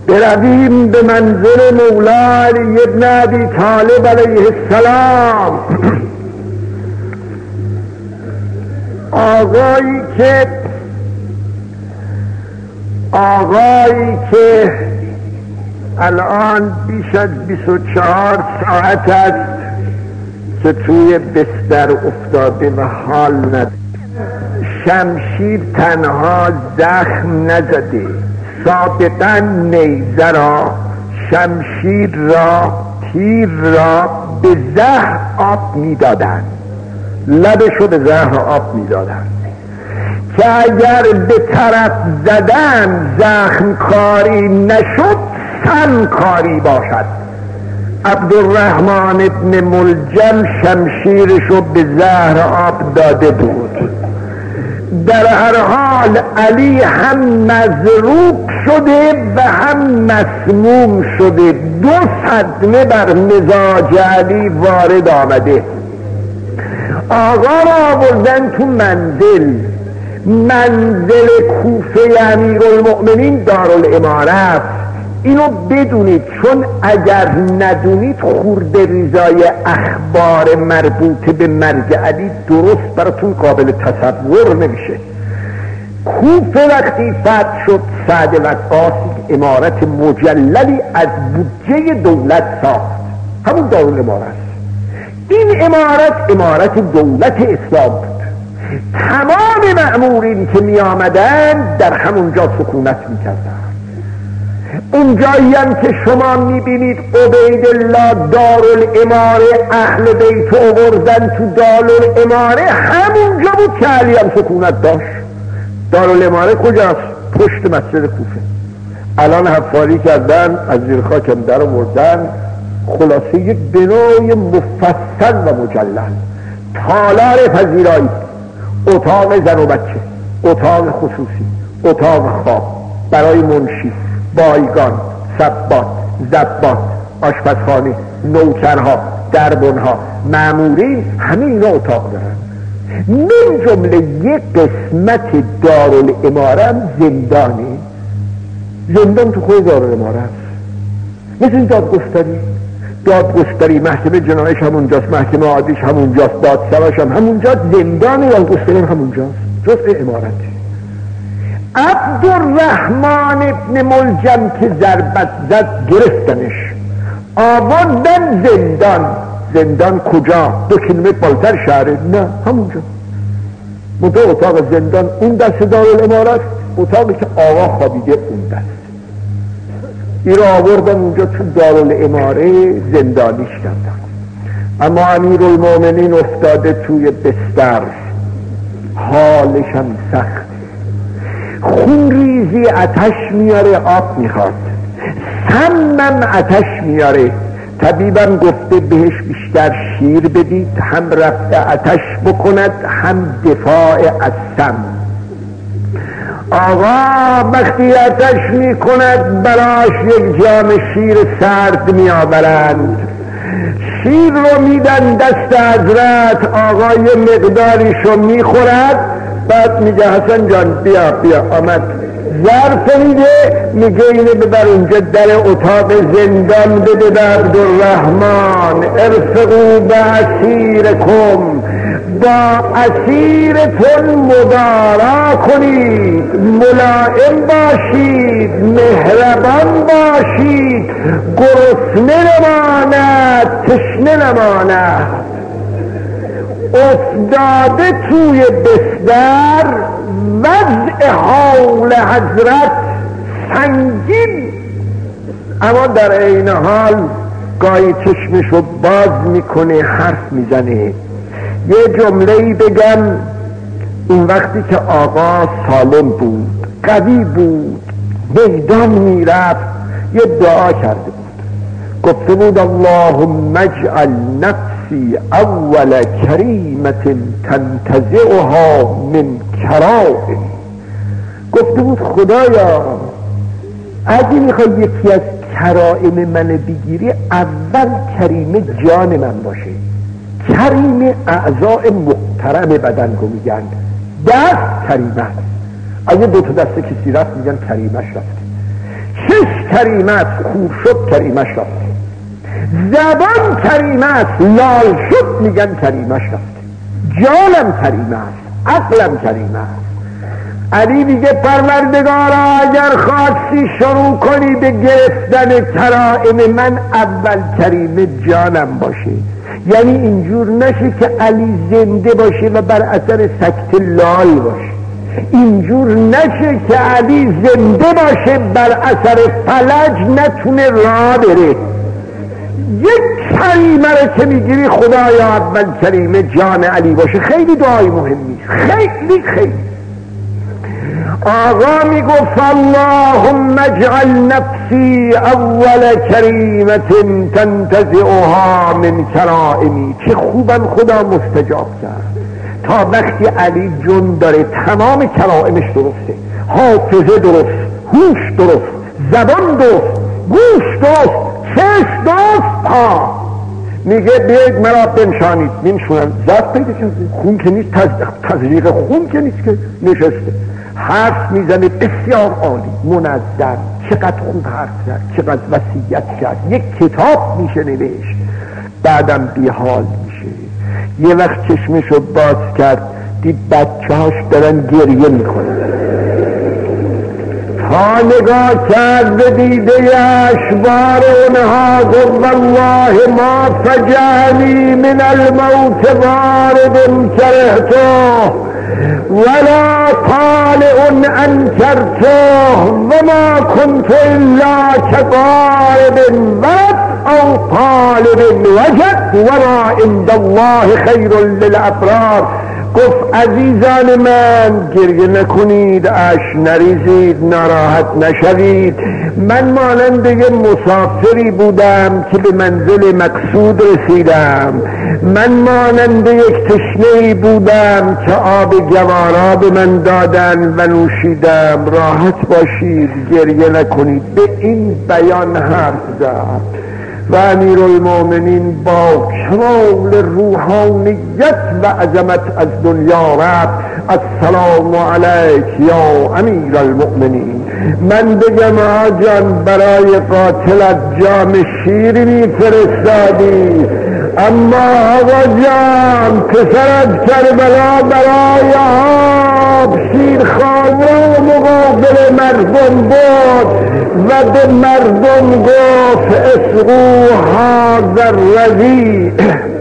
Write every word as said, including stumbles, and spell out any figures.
برویم به منزل مولا علی ابن ابی طالب علیه السلام. آقایی که آقایی که الان بیش از بیست و چهار ساعت است که توی بستر افتاده و حال نداره. شمشیر تنها زخم نزده، سابقا نیزه را، شمشیر را، تیر را به زهر آب میدادند، لبشو به زهر آب میدادند که اگر به طرف زدن زخم کاری نشد سم کاری باشد. عبدالرحمن ابن ملجم شمشیرشو به زهر آب داده بود. در هر حال علی هم مضروب شده و هم مسموم شده، دو صدمه بر مزاج علی وارد آمده. آقا را آوردن تو منزل، منزل کوفه امیرالمؤمنین دارالامارت. اینو بدونید، چون اگر ندونید خورده ریزای اخبار مربوط به مرگ علی درست براتون قابل تصور نمیشه. کوفه وقتی فتح شد، سعد وقاص امارت مجللی از بودجه دولت ساخت، همون دارالامارت. این امارت امارت دولت اسلام بود. تمام مأمورین که می آمدن در همونجا سکونت می کردن. اونجایی هم که شما می بینید عبیدالله دارالاماره اهل بیت آوردن تو دارالاماره، همونجا بود که علی هم سکونت داشت. دارالاماره کجاست؟ پشت مسجد کوفه. الان حفاری کردن، از زیر خاکم در آوردن، خلاصه یک بنای مفصل و مجلل، تالار پذیرایی، اتاق زن و بچه، اتاق خصوصی، اتاق خواب برای منشی، بایگان، سبات، زبات، آشپزخانه، نوکرها، دربانها، مامورین، همه اینا اتاق دارن. من جمله یک قسمت دارالاماره هم زندانه. زندان تو خود دارالاماره است، مثل این دادگستری. دادگستری محکمه جنایش همونجاست، محکمه عادیش همونجاست، دادسراش هم همونجاست، زندان دادگستری هم همونجاست، جزء امارته. عبدالرحمن ابن ملجم که ضربت زد گرفتنش، آوردن زندان. زندان کجا؟ دو کیلومتر بالاتر شهره؟ نه، همونجا. منطقه اتاق زندان اون دست دارالامارت، اتاقی که آقا خوابیده اون دست. این را آوردن اونجا تو دارالاماره زندانیش کردن. اما امیرالمؤمنین افتاده توی بستر، حالش هم سخت، خون ریزی، آتش میاره، آب میخواد، سمم آتش میاره. طبیبم گفته بهش بیشتر شیر بدید، هم رفع آتش بکند هم دفاع از سم. آقا وقتی آتش میکند براش یک جام شیر سرد میآورند، شیر رو میدن دست حضرت، آقا یه مقداریشو میخورد، بعد میگه حسن جان بیا بیا آمد، ظرف میده، میگه اینه ببر اونجا در اتاق زندان بده به عبدالرحمن، ارفقو به اسیرکم، با اسیرتون مدارا کنید، ملائم باشید، مهربان باشید، گرسنه نماند، تشنه نماند. افتاده توی بستر، وضع حال حضرت سنگین، اما در این حال گاهی چشمشو باز میکنه، حرف میزنه. یه جمله‌ای بگم، این وقتی که آقا سالم بود، قوی بود، میدان میرفت، یه دعا کرده بود، گفته بود اللهم اجعل نفسی اول کریمت تنتزعها من کرائم. گفته بود خدایا اگه میخوای یکی از کرائم من بگیری، اول کریم جان من باشه. کریم اعضاء محترم بدن رو میگن، دست کریمه. اگه دو تا دست کسی رفت میگن کریمش رفته. چشم کریم است، کور شد کریمش رفت. زبان کریم است، لال شد میگن کریمش رفت. جانم کریم است، عقلم کریم است. علی میگه پروردگارا اگر خواستی شروع کنی به گرفتن کرائم من، اول کریم جانم باشه. یعنی اینجور نشه که علی زنده باشه و بر اثر سکت لال باشه. اینجور نشه که علی زنده باشه بر اثر فلج نتونه راه بره. یک کریمه رو که میگیری خدایا اول کریمه جان علی باشه. خیلی دعای مهمی، خیلی خیلی. آقا میگفت اللهم اجعل نفسی اول کریمت تنتزعها من کرائمی. چه خوبم خدا مستجاب کرد. تا وقتی علی جون داره تمام کرائمش درسته، حافظه درست، هوش درست، زبان درست، گوش درست، چشم درست، پا میگه بیاید مرا بنشانید. میشونن ذات پیدا کرده، خون که نیست، تزریق خون که نیست که نشسته، حرف میزنه بسیار عالی، منظم، چقدر خوب حرف زد، چقدر وصیت کرد، یک کتاب میشه نوشت. بعدم بیحال میشه. یه وقت چشمشو باز کرد دید بچه هاش دارن گریه میکنن. تا نگاه کرد به دیده اشبار اونها گفت والله ما فجعنی من الموت وارد کرهته ولا طالع انکرته وما كنت الا كطالب ورد او طالب وجد وما عند الله خیر للابرار. گفت عزیزان من گریه نکنید، اش نریزید، ناراحت نشوید. من مانند یه مسافری بودم که به منزل مقصود رسیدم. من مانند یک تشنه‌ای بودم که آب گوارا به من دادن و نوشیدم. راحت باشید، گریه نکنید. به این بیان حرف زد و امیرالمومنین با کمال روحانیت و عظمت از دنیا رفت. السلام علیک یا امیرالمومنین. من بگم آجان برای قاتلت جام شیر میفرستادی، اما آقا جان پسرت کربلا برای آب شیرخانه و مقابل مردم بود و به مردم گفت اسقوها ذرزی.